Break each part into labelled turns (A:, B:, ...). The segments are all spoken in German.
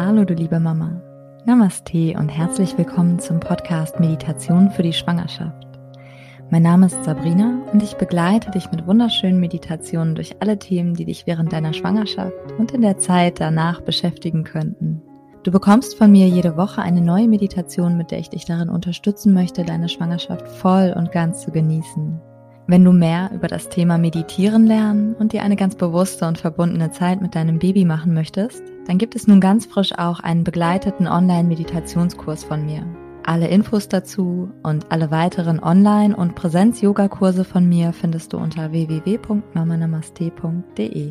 A: Hallo du liebe Mama, Namaste und herzlich willkommen zum Podcast Meditation für die Schwangerschaft. Mein Name ist Sabrina und ich begleite dich mit wunderschönen Meditationen durch alle Themen, die dich während deiner Schwangerschaft und in der Zeit danach beschäftigen könnten. Du bekommst von mir jede Woche eine neue Meditation, mit der ich dich darin unterstützen möchte, deine Schwangerschaft voll und ganz zu genießen. Wenn du mehr über das Thema Meditieren lernen und dir eine ganz bewusste und verbundene Zeit mit deinem Baby machen möchtest, dann gibt es nun ganz frisch auch einen begleiteten Online-Meditationskurs von mir. Alle Infos dazu und alle weiteren Online- und Präsenz-Yoga-Kurse von mir findest du unter www.mamanamaste.de.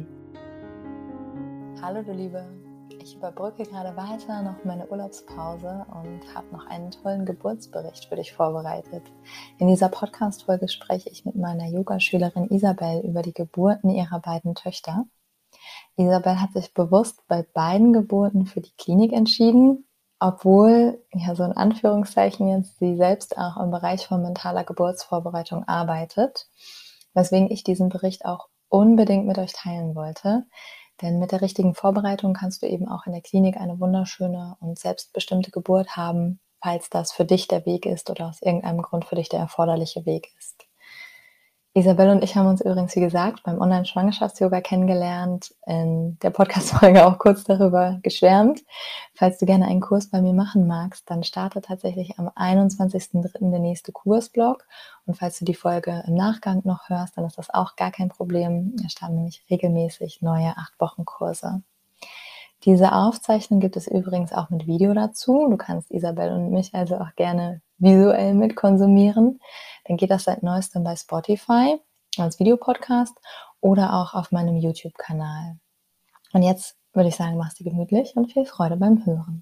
A: Hallo du Liebe, ich überbrücke gerade weiter noch meine Urlaubspause und habe noch einen tollen Geburtsbericht für dich vorbereitet. In dieser Podcast-Folge spreche ich mit meiner Yogaschülerin Isabel über die Geburten ihrer beiden Töchter. Isabel hat sich bewusst bei beiden Geburten für die Klinik entschieden, obwohl, ja so in Anführungszeichen jetzt, sie selbst auch im Bereich von mentaler Geburtsvorbereitung arbeitet, weswegen ich diesen Bericht auch unbedingt mit euch teilen wollte. Denn mit der richtigen Vorbereitung kannst du eben auch in der Klinik eine wunderschöne und selbstbestimmte Geburt haben, falls das für dich der Weg ist oder aus irgendeinem Grund für dich der erforderliche Weg ist. Isabel und ich haben uns übrigens, wie gesagt, beim Online-Schwangerschafts-Yoga kennengelernt, in der Podcast-Folge auch kurz darüber geschwärmt. Falls du gerne einen Kurs bei mir machen magst, dann startet tatsächlich am 21.03. der nächste Kursblock. Und falls du die Folge im Nachgang noch hörst, dann ist das auch gar kein Problem. Da starten nämlich regelmäßig neue 8-Wochen-Kurse. Diese Aufzeichnung gibt es übrigens auch mit Video dazu. Du kannst Isabel und mich also auch gerne visuell mit konsumieren. Dann geht das seit neuestem bei Spotify als Videopodcast oder auch auf meinem YouTube-Kanal. Und jetzt würde ich sagen, mach's dir gemütlich und viel Freude beim Hören.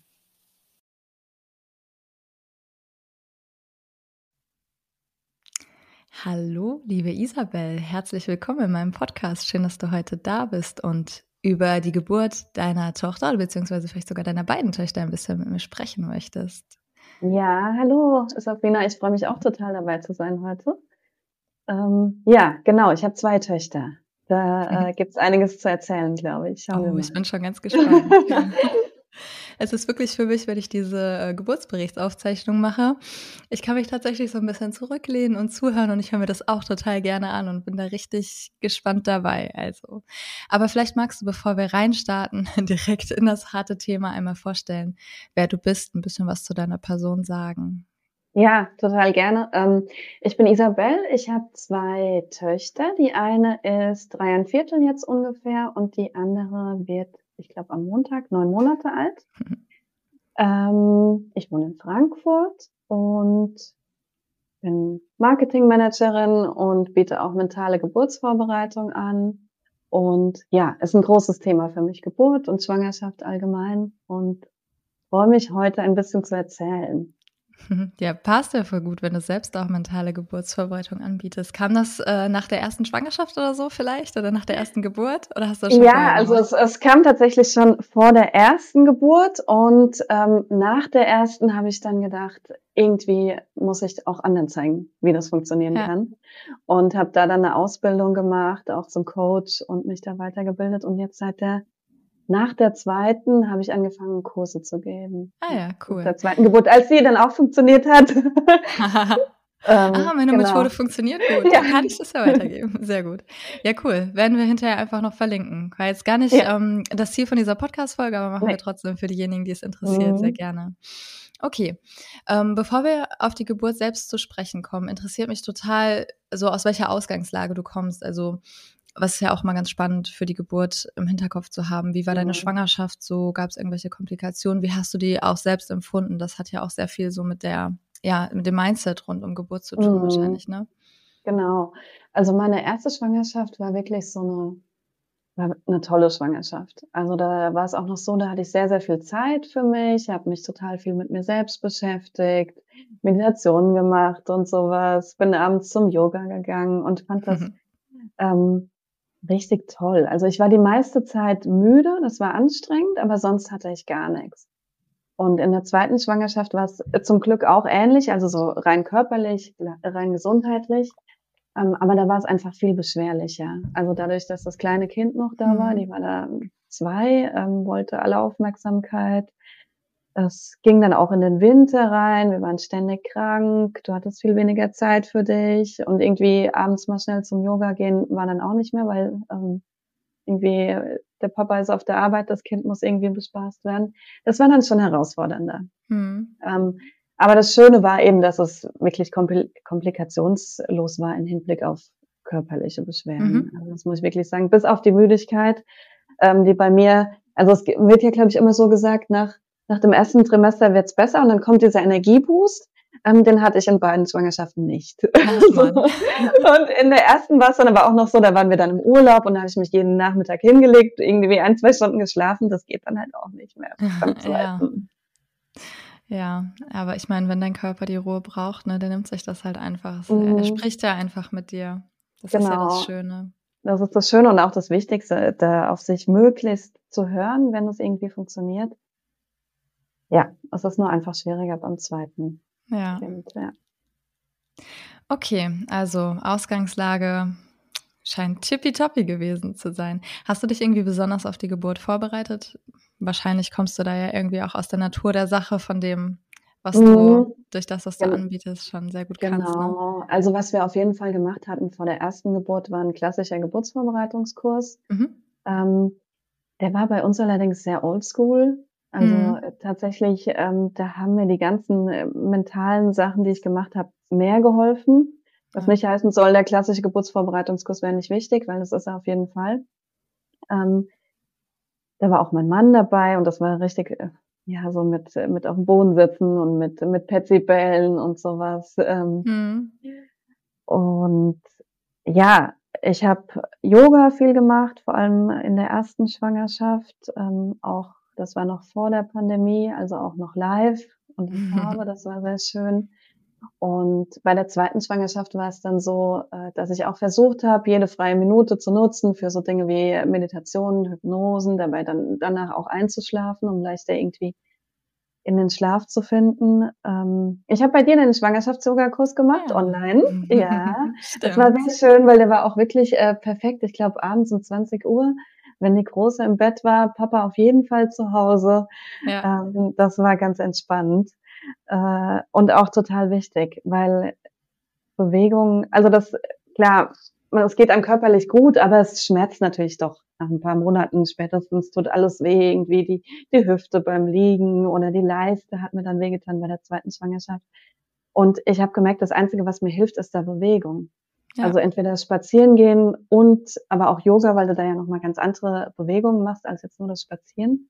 A: Hallo, liebe Isabel, herzlich willkommen in meinem Podcast. Schön, dass du heute da bist und über die Geburt deiner Tochter, beziehungsweise vielleicht sogar deiner beiden Töchter ein bisschen mit mir sprechen möchtest.
B: Ja, hallo Sabrina, ich freue mich auch total dabei zu sein heute. Ja, genau, ich habe 2 Töchter. Da gibt's einiges zu erzählen, glaube ich. Schauen wir mal.
A: Ich bin schon ganz gespannt. Es ist wirklich für mich, wenn ich diese Geburtsberichtsaufzeichnung mache, ich kann mich tatsächlich so ein bisschen zurücklehnen und zuhören und ich höre mir das auch total gerne an und bin da richtig gespannt dabei. Also, aber vielleicht magst du, bevor wir reinstarten, direkt in das harte Thema einmal vorstellen, wer du bist, ein bisschen was zu deiner Person sagen.
B: Ja, total gerne. Ich bin Isabel, ich habe 2 Töchter. Die eine ist 3¼ jetzt ungefähr und die andere wird, ich glaube, am Montag 9 Monate alt. Ich wohne in Frankfurt und bin Marketingmanagerin und biete auch mentale Geburtsvorbereitung an. Und ja, ist ein großes Thema für mich, Geburt und Schwangerschaft allgemein, und freue mich, heute ein bisschen zu erzählen.
A: Ja, passt ja voll gut, wenn du selbst auch mentale Geburtsvorbereitung anbietest. Kam das nach der ersten Schwangerschaft oder so vielleicht oder nach der ersten Geburt oder hast du das schon
B: Ja,
A: vorher
B: also
A: gemacht?
B: es kam tatsächlich schon vor der ersten Geburt und nach der ersten habe ich dann gedacht, irgendwie muss ich auch anderen zeigen, wie das funktionieren
A: Ja.
B: kann, und habe da dann eine Ausbildung gemacht, auch zum Coach, und mich da weitergebildet, und jetzt nach der zweiten habe ich angefangen, Kurse zu geben.
A: Ah ja,
B: Nach
A: cool.
B: der zweiten Geburt, als sie dann auch funktioniert hat.
A: Meine
B: Genau.
A: Methode funktioniert gut.
B: Ja.
A: Dann kann ich das ja weitergeben. Sehr gut. Ja, cool. Werden wir hinterher einfach noch verlinken. War jetzt gar nicht
B: Ja.
A: das Ziel von dieser Podcast-Folge, aber machen wir
B: Nee.
A: trotzdem für diejenigen, die es interessiert, sehr gerne. Okay. Bevor wir auf die Geburt selbst zu sprechen kommen, interessiert mich total, so aus welcher Ausgangslage du kommst. Also, was ist ja auch mal ganz spannend für die Geburt im Hinterkopf zu haben. Wie war deine Schwangerschaft so? Gab es irgendwelche Komplikationen? Wie hast du die auch selbst empfunden? Das hat ja auch sehr viel so mit dem Mindset rund um Geburt zu tun wahrscheinlich, ne?
B: Genau. Also meine erste Schwangerschaft war wirklich war eine tolle Schwangerschaft. Also da war es auch noch so, da hatte ich sehr, sehr viel Zeit für mich, habe mich total viel mit mir selbst beschäftigt, Meditationen gemacht und sowas, bin abends zum Yoga gegangen und fand das ähm, richtig toll. Also ich war die meiste Zeit müde, das war anstrengend, aber sonst hatte ich gar nichts. Und in der zweiten Schwangerschaft war es zum Glück auch ähnlich, also so rein körperlich, rein gesundheitlich. Aber da war es einfach viel beschwerlicher. Also dadurch, dass das kleine Kind noch da war, die war da 2, wollte alle Aufmerksamkeit. Es ging dann auch in den Winter rein, wir waren ständig krank, du hattest viel weniger Zeit für dich und irgendwie abends mal schnell zum Yoga gehen war dann auch nicht mehr, weil irgendwie der Papa ist auf der Arbeit, das Kind muss irgendwie bespaßt werden. Das war dann schon herausfordernder. Aber das Schöne war eben, dass es wirklich komplikationslos war im Hinblick auf körperliche Beschwerden. Also das muss ich wirklich sagen, bis auf die Müdigkeit, die bei mir, also es wird ja, glaube ich, immer so gesagt, nach dem ersten Trimester wird's besser und dann kommt dieser Energieboost. Den hatte ich in beiden Schwangerschaften nicht. Und in der ersten war es dann aber auch noch so, da waren wir dann im Urlaub und da habe ich mich jeden Nachmittag hingelegt, irgendwie 1-2 Stunden geschlafen. Das geht dann halt auch nicht mehr beim zweiten.
A: Ja, aber ich meine, wenn dein Körper die Ruhe braucht, ne, der nimmt sich das halt einfach. Er spricht ja einfach mit dir. Das ist ja das Schöne.
B: Das ist das Schöne und auch das Wichtigste, da auf sich möglichst zu hören, wenn es irgendwie funktioniert. Ja, es ist nur einfach schwieriger beim zweiten.
A: Ja.
B: Kind, ja.
A: Okay, also Ausgangslage scheint tippitoppi gewesen zu sein. Hast du dich irgendwie besonders auf die Geburt vorbereitet? Wahrscheinlich kommst du da ja irgendwie auch aus der Natur der Sache, von dem, was du durch das, was du anbietest, schon sehr gut kannst.
B: Genau. Ne? Also was wir auf jeden Fall gemacht hatten vor der ersten Geburt, war ein klassischer Geburtsvorbereitungskurs. Der war bei uns allerdings sehr oldschool. Also tatsächlich, da haben mir die ganzen mentalen Sachen, die ich gemacht habe, mehr geholfen. Was nicht heißen soll, der klassische Geburtsvorbereitungskurs wäre nicht wichtig, weil das ist er auf jeden Fall. Da war auch mein Mann dabei und das war richtig, ja, so mit auf dem Boden sitzen und mit Petsy-Bällen und sowas. Und ja, ich habe Yoga viel gemacht, vor allem in der ersten Schwangerschaft, auch das war noch vor der Pandemie, also auch noch live und in Farbe, das war sehr schön. Und bei der zweiten Schwangerschaft war es dann so, dass ich auch versucht habe, jede freie Minute zu nutzen für so Dinge wie Meditationen, Hypnosen, dabei dann danach auch einzuschlafen, um leichter irgendwie in den Schlaf zu finden. Ich habe bei dir einen Schwangerschafts-Yoga-Kurs gemacht, online. Ja, das war sehr schön, weil der war auch wirklich perfekt. Ich glaube, abends um 20 Uhr, wenn die Große im Bett war, Papa auf jeden Fall zu Hause. Ja. Das war ganz entspannend und auch total wichtig, weil Bewegung, also das, klar, es geht einem körperlich gut, aber es schmerzt natürlich doch. Nach ein paar Monaten spätestens tut alles weh, irgendwie die Hüfte beim Liegen oder die Leiste hat mir dann wehgetan bei der zweiten Schwangerschaft. Und ich habe gemerkt, das Einzige, was mir hilft, ist da Bewegung. Ja. Also entweder spazieren gehen und aber auch Yoga, weil du da ja nochmal ganz andere Bewegungen machst, als jetzt nur das Spazieren.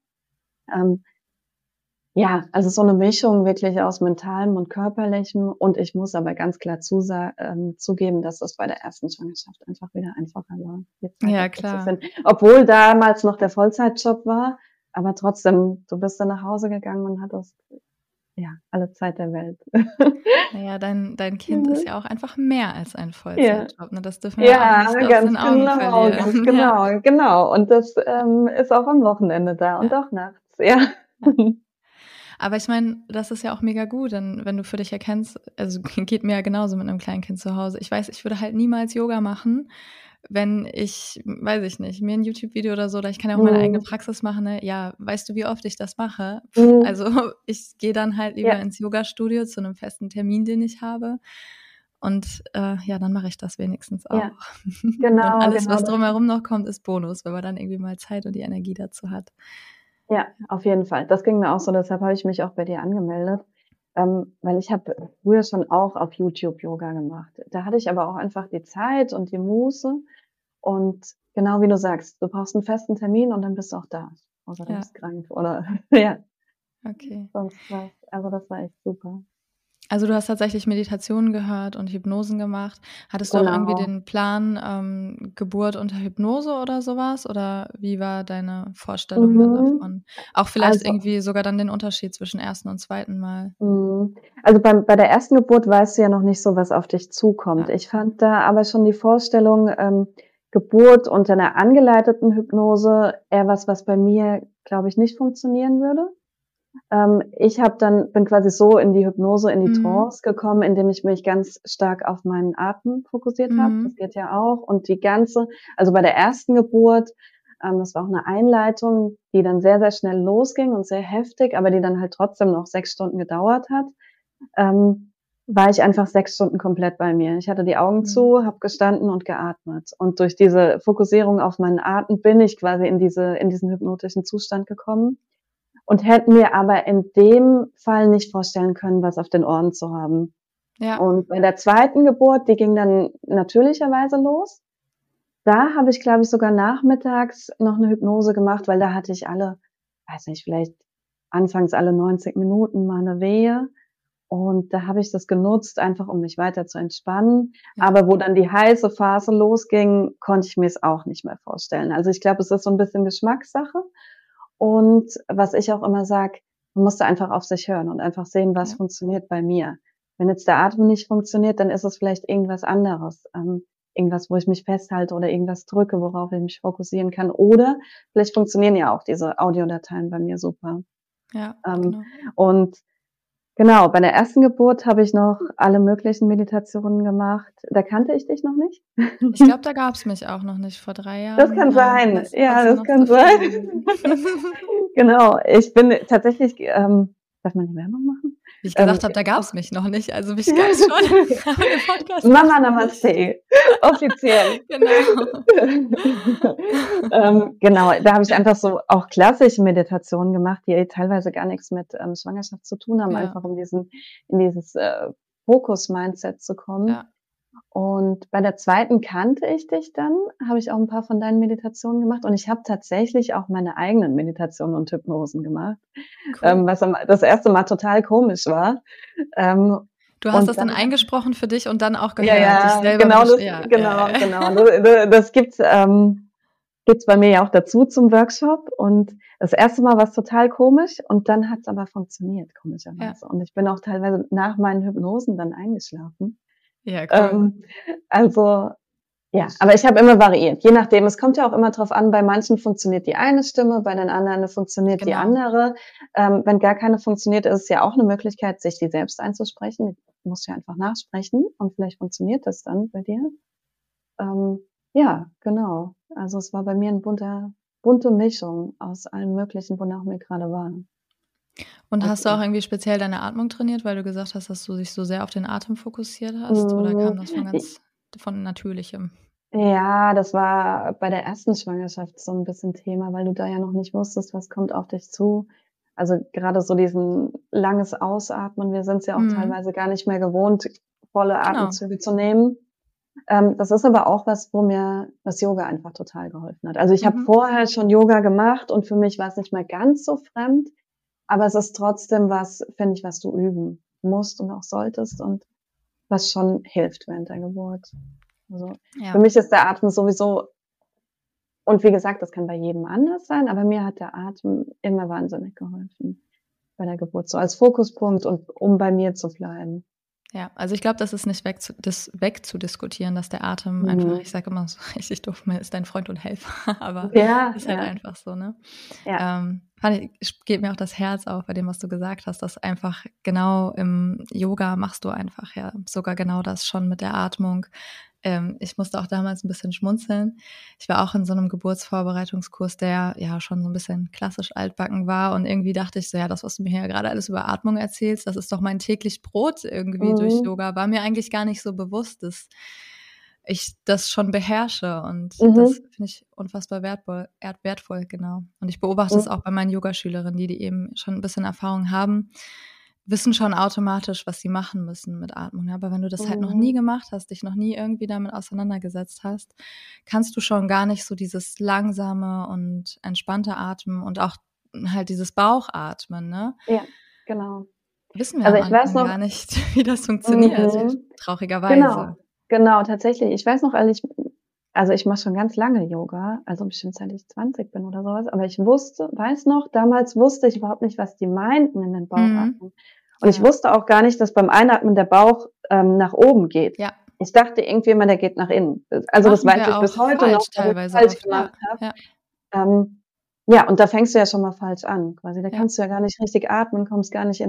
B: Ja, also so eine Mischung wirklich aus mentalem und körperlichem. Und ich muss aber ganz klar zugeben, dass das bei der ersten Schwangerschaft einfach wieder einfacher war.
A: Ja, klar.
B: Obwohl damals noch der Vollzeitjob war, aber trotzdem, du bist dann nach Hause gegangen und hattest ja alle Zeit der Welt.
A: Naja, dein Kind ist ja auch einfach mehr als ein Vollzeitjob. Ne? Das dürfen wir auch nicht aus den Augen verlieren.
B: Genau. Und das ist auch am Wochenende da und auch nachts, ja.
A: Aber ich meine, das ist ja auch mega gut, denn wenn du für dich erkennst, also geht mir ja genauso mit einem kleinen Kind zu Hause. Ich weiß, ich würde halt niemals Yoga machen, wenn ich, weiß ich nicht, mir ein YouTube-Video oder so, oder ich kann ja auch meine eigene Praxis machen, ne? Ja, weißt du, wie oft ich das mache? Also ich gehe dann halt lieber ins Yoga-Studio zu einem festen Termin, den ich habe. Und ja, dann mache ich das wenigstens auch. Ja,
B: genau.
A: Und alles, was drumherum noch kommt, ist Bonus, wenn man dann irgendwie mal Zeit und die Energie dazu hat.
B: Ja, auf jeden Fall. Das ging mir auch so, deshalb habe ich mich auch bei dir angemeldet, weil ich habe früher schon auch auf YouTube Yoga gemacht. Da hatte ich aber auch einfach die Zeit und die Muße und genau wie du sagst, du brauchst einen festen Termin und dann bist du auch da. Außer du bist krank oder ja.
A: Okay.
B: Sonst was. Also das war echt super.
A: Also du hast tatsächlich Meditationen gehört und Hypnosen gemacht. Hattest du auch irgendwie den Plan, Geburt unter Hypnose oder sowas? Oder wie war deine Vorstellung dann davon? Auch vielleicht irgendwie sogar dann den Unterschied zwischen ersten und zweiten Mal.
B: Also bei der ersten Geburt weißt du ja noch nicht so, was auf dich zukommt. Ja. Ich fand da aber schon die Vorstellung, Geburt unter einer angeleiteten Hypnose eher was bei mir, glaube ich, nicht funktionieren würde. Ich bin quasi so in die Hypnose, in die Trance gekommen, indem ich mich ganz stark auf meinen Atem fokussiert habe. Das geht ja auch. Und also bei der ersten Geburt Das war auch eine Einleitung, die dann sehr, sehr schnell losging und sehr heftig, aber die dann halt trotzdem noch 6 Stunden gedauert hat. War ich einfach 6 Stunden komplett bei mir. Ich hatte die Augen zu, habe gestanden und geatmet. Und durch diese Fokussierung auf meinen Atem bin ich quasi in diesen hypnotischen Zustand gekommen und hätte mir aber in dem Fall nicht vorstellen können, was auf den Ohren zu haben.
A: Ja.
B: Und bei der zweiten Geburt, die ging dann natürlicherweise los. Da habe ich, glaube ich, sogar nachmittags noch eine Hypnose gemacht, weil da hatte ich weiß nicht, vielleicht anfangs alle 90 Minuten mal eine Wehe. Und da habe ich das genutzt, einfach um mich weiter zu entspannen.
A: Ja.
B: Aber wo dann die heiße Phase losging, konnte ich mir es auch nicht mehr vorstellen. Also ich glaube, es ist so ein bisschen Geschmackssache. Und was ich auch immer sage, man muss da einfach auf sich hören und einfach sehen, was funktioniert bei mir. Wenn jetzt der Atem nicht funktioniert, dann ist es vielleicht irgendwas anderes. Irgendwas, wo ich mich festhalte oder irgendwas drücke, worauf ich mich fokussieren kann. Oder vielleicht funktionieren ja auch diese Audiodateien bei mir super.
A: Ja, genau.
B: Und genau, bei der ersten Geburt habe ich noch alle möglichen Meditationen gemacht. Da kannte ich dich noch nicht.
A: Ich glaube, da gab es mich auch noch nicht vor 3 Jahren.
B: Das kann sein. Das kann sein. Genau, ich bin tatsächlich, darf man die Werbung machen?
A: Wie ich gesagt habe, da gab es mich noch nicht, also mich gab es schon.
B: Mama Namaste, offiziell. Genau, da habe ich einfach so auch klassische Meditationen gemacht, die teilweise gar nichts mit Schwangerschaft zu tun haben, einfach um in dieses Fokus-Mindset zu kommen.
A: Ja.
B: Und bei der zweiten kannte ich dich dann, habe ich auch ein paar von deinen Meditationen gemacht und ich habe tatsächlich auch meine eigenen Meditationen und Hypnosen gemacht,
A: cool.
B: Was das erste Mal total komisch war.
A: Du hast das dann eingesprochen für dich und dann auch gehört.
B: Ja,
A: dich selber
B: genau. Das gibt's bei mir ja auch dazu zum Workshop und das erste Mal war es total komisch und dann hat's aber funktioniert, komischerweise. Ja. Und ich bin auch teilweise nach meinen Hypnosen dann eingeschlafen.
A: Ja, cool.
B: Also, ja, aber ich habe immer variiert. Je nachdem, es kommt ja auch immer drauf an, bei manchen funktioniert die eine Stimme, bei den anderen funktioniert die andere. Wenn gar keine funktioniert, ist es ja auch eine Möglichkeit, sich die selbst einzusprechen. Du musst ja einfach nachsprechen und vielleicht funktioniert das dann bei dir. Ja, genau. Also es war bei mir eine bunte Mischung aus allem Möglichen, wonach mir gerade war.
A: Und hast du auch irgendwie speziell deine Atmung trainiert, weil du gesagt hast, dass du dich so sehr auf den Atem fokussiert hast? Oder kam das von Natürlichem?
B: Ja, das war bei der ersten Schwangerschaft so ein bisschen Thema, weil du da ja noch nicht wusstest, was kommt auf dich zu. Also gerade so diesen langes Ausatmen, wir sind es ja auch teilweise gar nicht mehr gewohnt, volle Atemzüge zu nehmen. Das ist aber auch was, wo mir das Yoga einfach total geholfen hat. Also ich habe vorher schon Yoga gemacht und für mich war es nicht mehr ganz so fremd, aber es ist trotzdem was, finde ich, was du üben musst und auch solltest und was schon hilft während der Geburt. Also für mich ist der Atem sowieso, und wie gesagt, das kann bei jedem anders sein, aber mir hat der Atem immer wahnsinnig geholfen bei der Geburt, so als Fokuspunkt und um bei mir zu bleiben.
A: Ja, also ich glaube, das ist nicht wegzudiskutieren, dass der Atem einfach, ich sage immer so richtig doof, ist dein Freund und Helfer, aber ist halt einfach so, ne? Ja. Geht mir auch das Herz auf bei dem, was du gesagt hast, dass einfach genau im Yoga machst du einfach sogar genau das schon mit der Atmung. Ich musste auch damals ein bisschen schmunzeln. Ich war auch in so einem Geburtsvorbereitungskurs, der ja schon so ein bisschen klassisch altbacken war und irgendwie dachte ich so, ja, das, was du mir hier gerade alles über Atmung erzählst, das ist doch mein täglich Brot irgendwie durch Yoga. War mir eigentlich gar nicht so bewusst, dass ich das schon beherrsche und das finde ich unfassbar wertvoll, genau. Und ich beobachte es auch bei meinen Yogaschülerinnen, die eben schon ein bisschen Erfahrung haben, wissen schon automatisch, was sie machen müssen mit Atmung. Aber wenn du das halt noch nie gemacht hast, dich noch nie irgendwie damit auseinandergesetzt hast, kannst du schon gar nicht so dieses langsame und entspannte Atmen und auch halt dieses Bauchatmen, ne?
B: Ja, genau.
A: Wissen wir am Anfang gar nicht, wie das funktioniert, traurigerweise.
B: Genau, tatsächlich. Ich weiß noch, ich mache schon ganz lange Yoga, also bestimmt seit ich 20 bin oder sowas, aber damals wusste ich überhaupt nicht, was die meinten in den Bauchatmen. Und ich wusste auch gar nicht, dass beim Einatmen der Bauch nach oben geht.
A: Ja.
B: Ich dachte irgendwie immer, der geht nach innen. Also das weiß ich bis heute noch,
A: teilweise
B: falsch gemacht habe. Ja, und da fängst du ja schon mal falsch an, quasi. Da kannst du ja gar nicht richtig atmen, kannst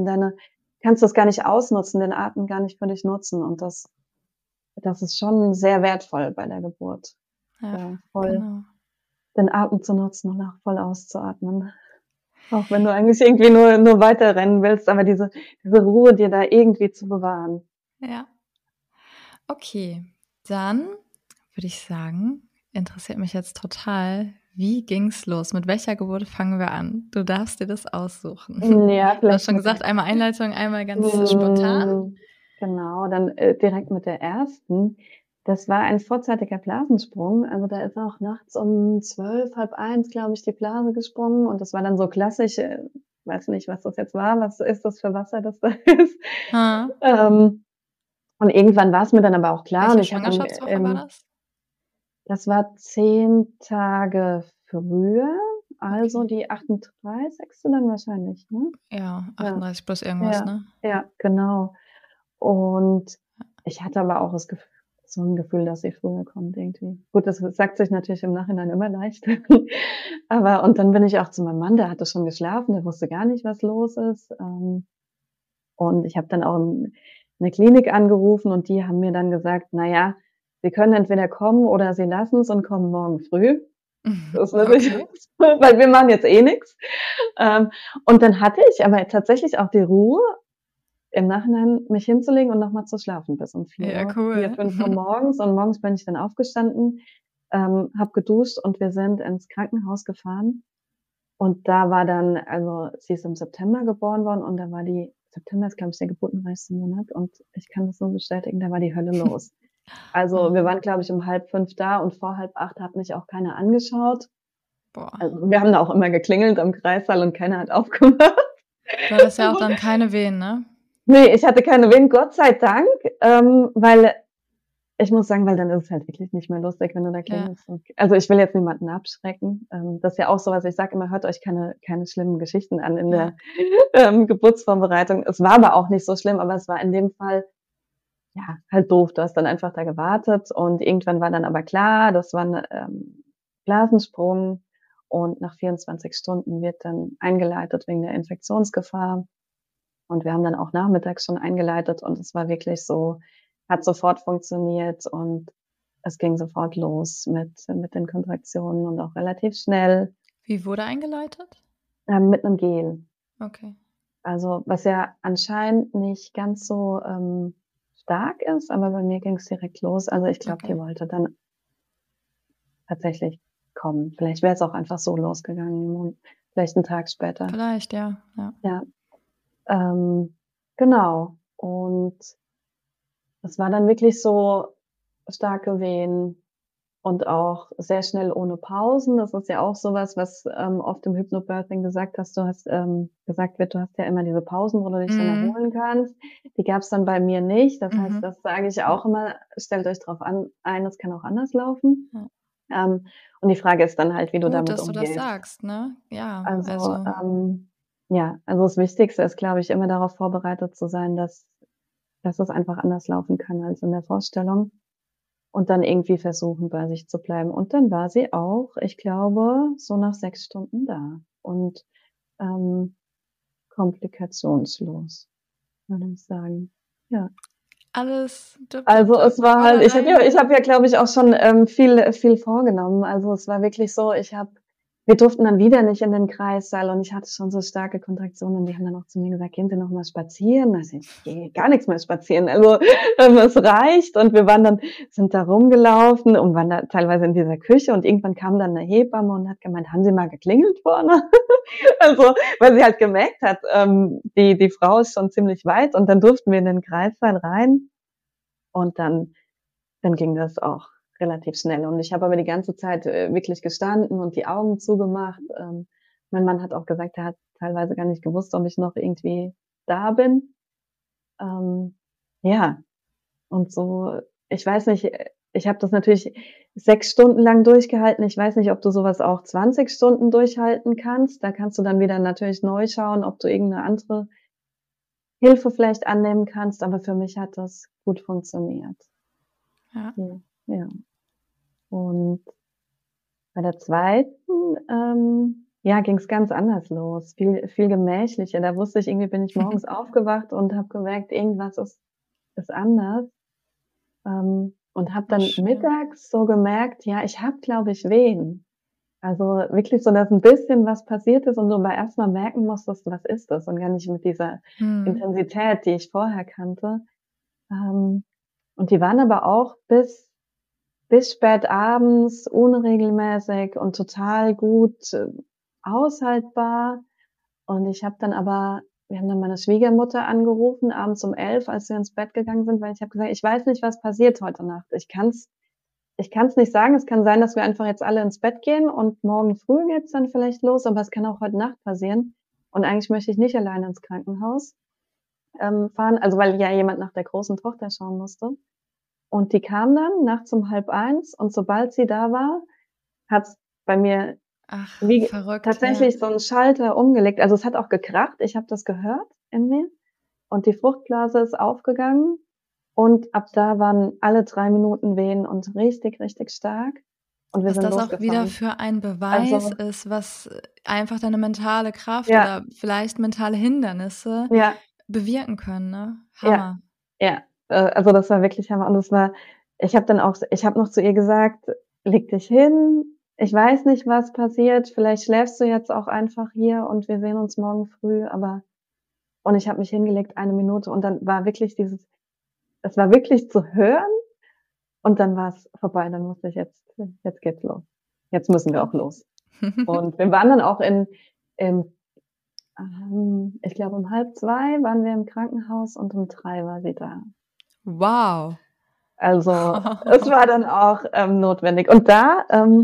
B: das gar nicht ausnutzen, den Atem gar nicht für dich nutzen. Und das ist schon sehr wertvoll bei der Geburt.
A: Ja, voll. Genau.
B: den Atem zu nutzen und auch voll auszuatmen. Auch wenn du eigentlich irgendwie nur weiterrennen willst, aber diese Ruhe dir da irgendwie zu bewahren.
A: Ja. Okay, dann würde ich sagen, interessiert mich jetzt total, wie ging's los? Mit welcher Geburt fangen wir an? Du darfst dir das aussuchen.
B: Ja,
A: Du hast
B: vielleicht
A: schon
B: mit
A: gesagt, einmal Einleitung, einmal ganz spontan.
B: Genau, dann direkt mit der ersten. Das war ein vorzeitiger Blasensprung. Also da ist auch nachts um 12, halb eins, glaube ich, die Blase gesprungen. Und das war dann so klassisch, weiß nicht, was das jetzt war, was ist das für Wasser, das da ist.
A: Ha.
B: Und irgendwann war es mir dann aber auch klar. Und
A: Welche
B: ich habe dann,
A: Schwangerschaftswoche war das?
B: das war 10 Tage früher, also
A: Okay.
B: die 38. dann wahrscheinlich, ne?
A: Ja,
B: Ja,
A: 38 plus irgendwas,
B: ja,
A: ne?
B: ja, genau. Und ich hatte aber auch so ein Gefühl, dass sie früher kommt irgendwie. Gut, das sagt sich natürlich im Nachhinein immer leicht. Aber und dann bin ich auch zu meinem Mann, der hatte schon geschlafen, der wusste gar nicht, was los ist. Und ich habe dann auch in 'ne Klinik angerufen und die haben mir dann gesagt: „Na ja, Sie können entweder kommen oder Sie lassen's und kommen morgen früh.“ Das ist natürlich
A: Okay.
B: weil wir machen jetzt eh nix. Und dann hatte ich aber tatsächlich auch die Ruhe, im Nachhinein mich hinzulegen und noch mal zu schlafen bis um
A: Ja,
B: 4,
A: cool.
B: 5 morgens. Und morgens bin ich dann aufgestanden, habe geduscht und wir sind ins Krankenhaus gefahren. Und da war dann also, sie ist im September geboren worden und da war die September ist, glaube ich, der geburtenreichste Monat und ich kann das nur bestätigen, da war die Hölle los. Also, wir
A: Mhm.
B: waren, glaube ich, um 7:30 da und vor 7:30 hat mich auch keiner angeschaut.
A: Boah.
B: Also, wir haben da auch immer geklingelt am Kreissaal und keiner hat aufgemacht.
A: Du hattest ja auch dann keine Wehen, ne?
B: Ne, ich hatte keine Wehen, Gott sei Dank, weil ich muss sagen, weil dann ist es halt wirklich nicht mehr lustig, wenn du da
A: Ja.
B: klingelst. Also, ich will jetzt niemanden abschrecken. Das ist ja auch so was, ich sage immer: „Hört euch keine schlimmen Geschichten an in
A: Ja.
B: der, Geburtsvorbereitung.“ Es war aber auch nicht so schlimm, aber es war in dem Fall, ja, halt doof. Du hast dann einfach da gewartet und irgendwann war dann aber klar, das war 'n, Blasensprung und nach 24 Stunden wird dann eingeleitet wegen der Infektionsgefahr. Und wir haben dann auch nachmittags schon eingeleitet und es war wirklich so hat sofort funktioniert und es ging sofort los mit den Kontraktionen und auch relativ schnell,
A: Wie wurde eingeleitet?
B: mit 'nem Gel.
A: Okay.
B: Also, was ja anscheinend nicht ganz so, stark ist, aber bei mir ging's direkt los. Also, ich glaube, die
A: Okay.
B: wollte dann tatsächlich kommen. Vielleicht wäre es auch einfach so losgegangen, vielleicht 'n Tag später.
A: Vielleicht, ja, ja.
B: Ja, genau. Und es war dann wirklich so starke Wehen und auch sehr schnell ohne Pausen. Das ist ja auch so was, oft im Hypnobirthing gesagt wird, du hast ja immer diese Pausen, wo du dich dann
A: Mhm.
B: erholen kannst. Die gab's dann bei mir nicht. Das heißt,
A: Mhm.
B: das sage ich
A: Ja,
B: auch immer: „Stellt euch drauf ein, es kann auch anders laufen.“
A: ja.
B: Und die Frage ist dann halt, wie du
A: Gut,
B: damit
A: dass du das
B: umgehst.
A: sagst, ne? Ja,
B: Also,
A: also
B: ja, also das Wichtigste ist, glaube ich, immer darauf vorbereitet zu sein, dass es einfach anders laufen kann als in der Vorstellung und dann irgendwie versuchen, bei sich zu bleiben. Und dann war sie auch, ich glaube, so nach 6 Stunden da und, ähm, komplikationslos, würde ich sagen. Ja.
A: alles dip, dip,
B: Also,
A: dip,
B: es war halt
A: Vorderrein.
B: ich habe ja, glaube ich, auch schon, viel vorgenommen. Also, es war wirklich so, wir durften dann wieder nicht in den Kreissaal und ich hatte schon so starke Kontraktionen und die haben dann auch zu mir gesagt: „Gehen Sie noch mal spazieren.“ Also, ich gehe gar nix mehr spazieren. Also, es reicht und wir sind da rumgelaufen und waren da teilweise in dieser Küche und irgendwann kam dann 'ne Hebamme und hat gemeint: „Haben Sie mal geklingelt vorne?“ Also, weil sie halt gemerkt hat, die Frau ist schon ziemlich weit und dann durften wir in den Kreissaal rein und dann ging das auch relativ schnell. Und ich habe aber die ganze Zeit, wirklich gestanden und die Augen zugemacht. Mein Mann hat auch gesagt, er hat teilweise gar nicht gewusst, ob ich noch irgendwie da bin. Ähm, ja, und so ich weiß nicht, ich habe das natürlich 6 Stunden lang durchgehalten. Ich weiß nicht, ob du so was auch 20 Stunden durchhalten kannst. Da kannst du dann wieder natürlich neu schauen, ob du irgend 'ne andere Hilfe vielleicht annehmen kannst, aber für mich hat das gut funktioniert.
A: Ja.
B: Ja, ja. Und bei der zweiten, ja, ging's ganz anders los, viel gemächlicher. Da wusste ich irgendwie bin ich morgens aufgewacht und habe gemerkt, irgendwas ist anders, und habe
A: Ach
B: dann
A: schön.
B: mittags so gemerkt, ja, ich habe, glaube ich, Wehen. Also wirklich so, dass ein bisschen was passiert ist und du aber erst mal merken musstest, was ist das? Und gar nicht mit dieser
A: Mhm.
B: Intensität, die ich vorher kannte. Ähm, und die waren aber auch bis spät abends unregelmäßig und total gut, aushaltbar. Und wir haben dann meine Schwiegermutter angerufen, abends um 11, als wir ins Bett gegangen sind, weil ich habe gesagt: „Ich weiß nicht, was passiert heute Nacht. Ich kann's nicht sagen. Es kann sein, dass wir einfach jetzt alle ins Bett gehen und morgen früh geht's dann vielleicht los, aber es kann auch heute Nacht passieren. Und eigentlich möchte ich nicht alleine ins Krankenhaus, fahren, also, weil ja jemand nach der großen Tochter schauen musste. Und die kam dann nachts um 1:30 und sobald sie da war, hat's bei mir
A: Ach,
B: wie
A: verrückt, ja.
B: tatsächlich so 'n Schalter umgelegt. Also, es hat auch gekracht. Ich habe das gehört in mir und die Fruchtblase ist aufgegangen und ab da waren alle 3 Minuten Wehen und richtig, richtig stark und wir
A: Was
B: sind
A: das auch wieder
B: losgefahren.
A: für ein Beweis
B: Also,
A: ist, was einfach deine mentale Kraft
B: ja,
A: oder vielleicht mentale Hindernisse
B: ja,
A: bewirken können, ne?
B: ja,
A: Hammer.
B: ja. Also, das war wirklich Hammer und ich habe noch zu ihr gesagt: „Leg dich hin. Ich weiß nicht, was passiert. Vielleicht schläfst du jetzt auch einfach hier und wir sehen uns morgen früh, aber." Und ich habe mich hingelegt, 1 Minute und dann war wirklich es war wirklich zu hören und dann war's vorbei. Dann wusste ich: Jetzt geht's los. Jetzt müssen wir
A: Krass.
B: auch los." Und wir waren dann auch im ich glaube, um 1:30 waren wir im Krankenhaus und um 3 war sie da.
A: Wow.
B: Also, es war dann auch, notwendig. Und da,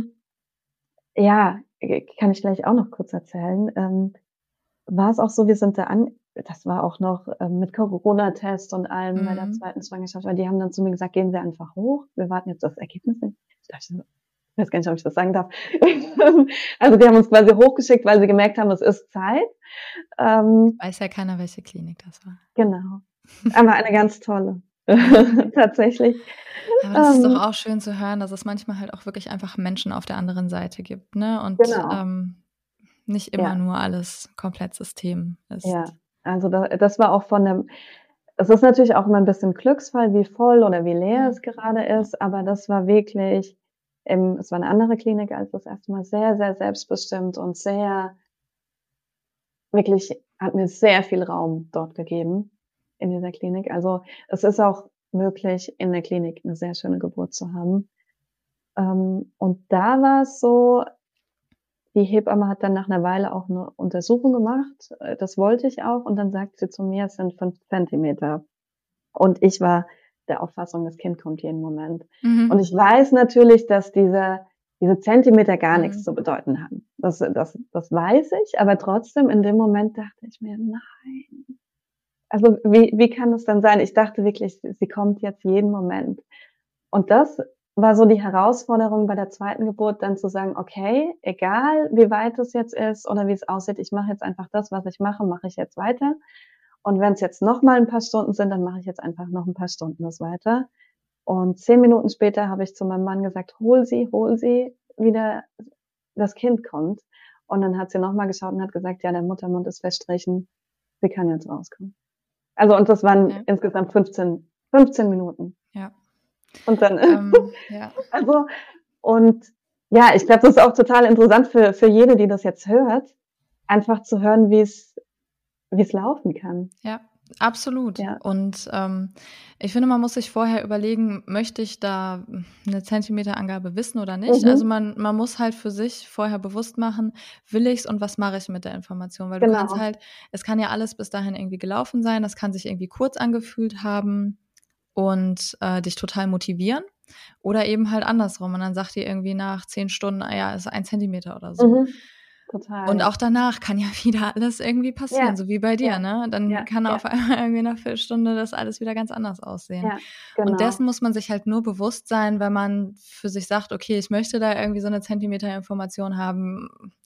B: ja, kann ich gleich auch noch kurz erzählen, war es auch so, wir sind da an das war auch noch, mit Corona-Test und allem bei der
A: Mhm.
B: zweiten Schwangerschaft, weil die haben dann zu mir gesagt: „Gehen Sie einfach hoch. Wir warten jetzt das Ergebnis nicht." Ich dachte so ich weiß gar nicht, ob ich das sagen darf. Also, die haben uns quasi hochgeschickt, weil sie gemerkt haben, es ist Zeit. Ähm,
A: Weiß ja keiner, welche Klinik das war.
B: genau. Aber eine ganz tolle.
A: Ja.
B: Tatsächlich.
A: Aber das ist doch
B: Ähm,
A: auch schön zu hören, dass es manchmal halt auch wirklich einfach Menschen auf der anderen Seite gibt, ne? Und,
B: genau.
A: nicht immer
B: Ja,
A: nur alles komplett System
B: ja.
A: ist.
B: Also, das war auch von dem es ist natürlich auch immer 'n bisschen Glücksfall, wie voll oder wie leer
A: Ja,
B: es gerade
A: ja.
B: ist, aber das war wirklich es war 'ne andere Klinik als das erste Mal, sehr, sehr selbstbestimmt und sehr wirklich hat mir sehr viel Raum dort gegeben in dieser Klinik. Also, es ist auch möglich, in der Klinik 'ne sehr schöne Geburt zu haben. Und da war's so, die Hebamme hat dann nach 'ner Weile auch 'ne Untersuchung gemacht. Das wollte ich auch und dann sagt sie zu mir, es sind 5 Zentimeter. Und ich war der Auffassung, das Kind kommt jeden Moment. Und
A: Mhm.
B: ich weiß natürlich, dass diese Zentimeter gar nichts
A: Mhm.
B: zu bedeuten haben. Das weiß ich, aber trotzdem in dem Moment dachte ich mir: „Nein." Also, wie kann es denn sein? Ich dachte wirklich, sie kommt jetzt jeden Moment. Und das war so die Herausforderung bei der zweiten Geburt, dann zu sagen: „Okay, egal wie weit es jetzt ist oder wie es aussieht, ich mache jetzt einfach das, was ich mache, mache ich jetzt weiter. Und wenn es jetzt noch mal 'n paar Stunden sind, dann mache ich jetzt einfach noch 'n paar Stunden das weiter." Und 10 Minuten später habe ich zu meinem Mann gesagt: hol sie, wieder das Kind kommt." Und dann hat sie noch mal geschaut und hat gesagt: „Ja, der Muttermund ist verstrichen. Sie kann jetzt rauskommen." Also, und das waren
A: Ja,
B: insgesamt 15 Minuten.
A: ja.
B: Und dann
A: Ja.
B: also und ja, ich glaube, das ist auch total interessant für jede, die das jetzt hört, einfach zu hören, wie's laufen kann.
A: Ja, absolut.
B: Ja.
A: Und, ich finde, man muss sich vorher überlegen, möchte ich da 'ne Zentimeterangabe wissen oder nicht? Also,
B: Mhm.
A: man muss halt für sich vorher bewusst machen: „Will ich's und was mache ich mit der Information?“ Weil du kannst
B: Genau.
A: halt es kann ja alles bis dahin irgendwie gelaufen sein, das kann sich irgendwie kurz angefühlt haben und, dich total motivieren oder eben halt andersrum und dann sagt dir irgendwie nach 10 Stunden: „Ah ja, ist 1 Zentimeter“ oder so.
B: Mhm. Total,
A: Und
B: ja.
A: auch danach kann ja wieder alles irgendwie passieren,
B: Ja,
A: so wie bei dir,
B: ja,
A: ne? Dann
B: ja,
A: kann
B: ja,
A: auf einmal irgendwie nach Viertelstunde das alles wieder ganz anders aussehen.
B: ja,
A: Und dessen
B: genau.
A: muss man sich halt nur bewusst sein, wenn man für sich sagt: „Okay, ich möchte da irgendwie so 'ne Zentimeterinformation haben“,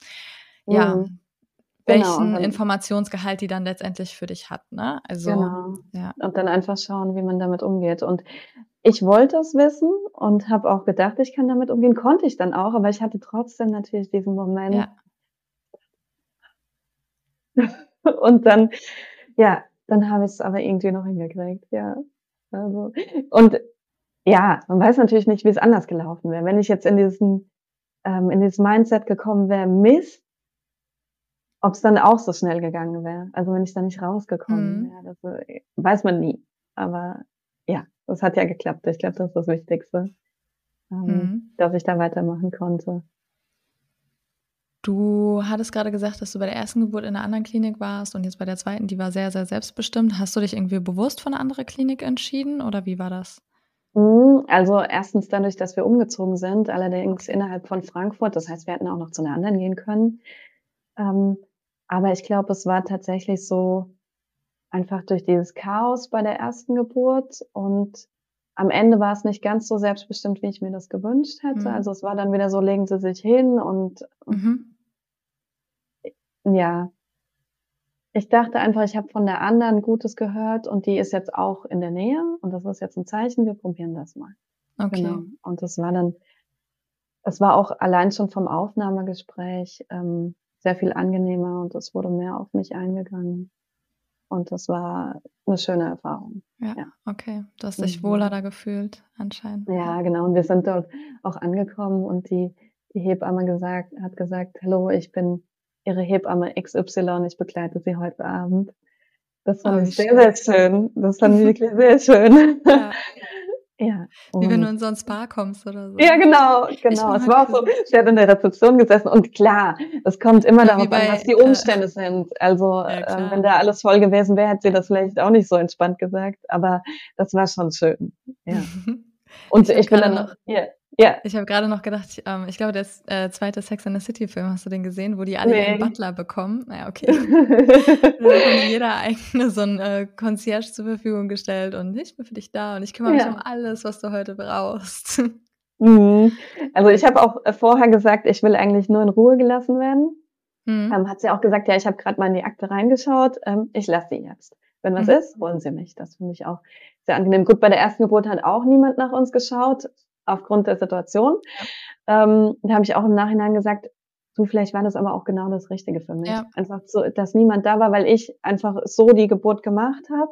A: ja,
B: Mhm. Genau, und
A: welchen
B: dann
A: Informationsgehalt die dann letztendlich für dich hat, ne? Also,
B: genau.
A: ja,
B: Und dann einfach schauen, wie man damit umgeht. Und ich wollte es wissen und habe auch gedacht, ich kann damit umgehen. Konnte ich dann auch, aber ich hatte trotzdem natürlich diesen Moment.
A: ja,
B: Und dann ja, dann habe ich's aber irgendwie noch hingekriegt, ja. Also und ja, man weiß natürlich nicht, wie's anders gelaufen wäre. Wenn ich jetzt in diesen in dieses Mindset gekommen wäre, Mist, ob es dann auch so schnell gegangen wäre. Also wenn ich da nicht rausgekommen
A: Mhm.
B: wäre, das weiß man nie. Aber ja, das hat ja geklappt. Ich glaube, das ist das Wichtigste,
A: Mhm.
B: dass ich da weitermachen konnte.
A: Du hattest gerade gesagt, dass du bei der ersten Geburt in einer anderen Klinik warst und jetzt bei der zweiten, die war sehr, sehr selbstbestimmt. Hast du dich irgendwie bewusst für eine andere Klinik entschieden oder wie war das?
B: Also erstens dadurch, dass wir umgezogen sind, allerdings
A: Okay.
B: innerhalb von Frankfurt. Das heißt, wir hätten auch noch zu einer anderen gehen können. Ähm, aber ich glaube, es war tatsächlich so einfach durch dieses Chaos bei der ersten Geburt und am Ende war es nicht ganz so selbstbestimmt, wie ich mir das gewünscht hätte.
A: Mhm.
B: Also es war dann wieder so, legen Sie sich hin und
A: Mhm.
B: ja, ich dachte einfach, ich habe von der anderen Gutes gehört und die ist jetzt auch in der Nähe und das ist jetzt ein Zeichen, wir probieren das mal.
A: Okay.
B: Genau. Und es war auch allein schon vom Aufnahmegespräch, sehr viel angenehmer und es wurde mehr auf mich eingegangen und das war eine schöne Erfahrung.
A: Ja,
B: Ja.
A: okay. Du hast dich wohler
B: Mhm.
A: da gefühlt anscheinend.
B: Ja, genau. Und wir sind dort auch angekommen und die Hebamme hat gesagt: „Hallo, ich bin Ihre Hebamme XY, ich begleite Sie heute Abend.“ Das fand
A: Oh, wie
B: ich sehr, sehr
A: schön.
B: schön. Das fand ich wirklich sehr schön.
A: Ja,
B: Ja,
A: wie wenn du
B: und
A: in so 'n Spa kommst oder
B: ja,
A: so.
B: genau,
A: Ich
B: genau.
A: bin
B: Es
A: heute
B: war auch
A: für
B: so,
A: Sie.
B: sie hat in der Rezeption gesessen und klar, es kommt immer
A: Wie
B: darauf an, was
A: bei
B: die Umstände sind. Also,
A: ja
B: wenn
A: klar.
B: da alles voll gewesen wäre, hätte sie
A: Ja.
B: das vielleicht auch nicht so entspannt gesagt, aber das war schon schön, ja. Und
A: Ich habe
B: ich bin
A: grade
B: dann
A: noch
B: ja, ja,
A: Ich habe gerade noch gedacht, ich glaube, der zweite Sex and the City Film, hast du den gesehen, wo die alle ihren
B: ne.
A: Butler bekommen? Na ja, okay. Dann bekommen die jeder eigene so 'n, Concierge zur Verfügung gestellt und „Ich bin für dich da und ich kümmere mich um
B: Ja.
A: alles, was du heute brauchst.“
B: Mhm. Also,
A: Sehr
B: ich habe
A: gut.
B: auch, vorher gesagt, ich will eigentlich nur in Ruhe gelassen werden.
A: Mhm.
B: Hat sie auch gesagt: „Ja, ich habe grad mal in die Akte reingeschaut, ich lasse Sie jetzt. Wenn was
A: Mhm.
B: ist, holen Sie mich.“ Das finde ich auch sehr angenehm. Gut, bei der ersten Geburt hat auch niemand nach uns geschaut, aufgrund der Situation.
A: Ja.
B: Da habe ich auch im Nachhinein gesagt: „Du, vielleicht war das aber auch genau das Richtige für mich.“
A: Ja.
B: Einfach so, dass niemand da war, weil ich einfach so die Geburt gemacht habe,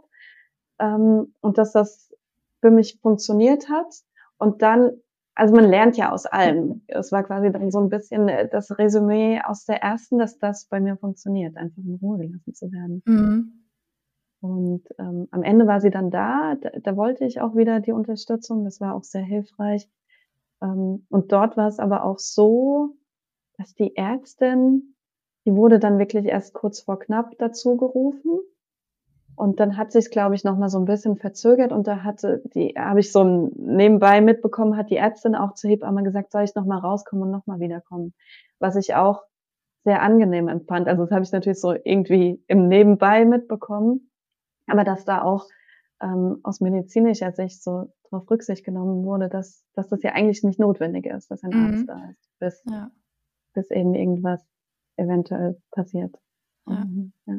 B: und dass das für mich funktioniert hat. Und dann also, man lernt ja aus allem. Es war quasi dann so 'n bisschen, das Resümee aus der ersten, dass das bei mir funktioniert, einfach in Ruhe gelassen zu werden.
A: Mhm.
B: Und, am Ende war sie dann da. Da wollte ich auch wieder die Unterstützung. Das war auch sehr hilfreich. Und dort war es aber auch so, dass die Ärztin die wurde dann wirklich erst kurz vor knapp dazu gerufen. Und dann hat sich's, glaube ich, noch mal so 'n bisschen verzögert und da habe ich so nebenbei mitbekommen, hat die Ärztin auch zur Hebamme gesagt: „Soll ich noch mal rauskommen und noch mal wiederkommen?“ Was ich auch sehr angenehm empfand. Also, das habe ich natürlich so irgendwie im Nebenbei mitbekommen, aber dass da auch, aus medizinischer Sicht so drauf Rücksicht genommen wurde, dass das ja eigentlich nicht notwendig ist, dass ein Arzt
A: Mhm.
B: da ist,
A: Ja,
B: bis eben irgendwas eventuell passiert.
A: ja.
B: Ja.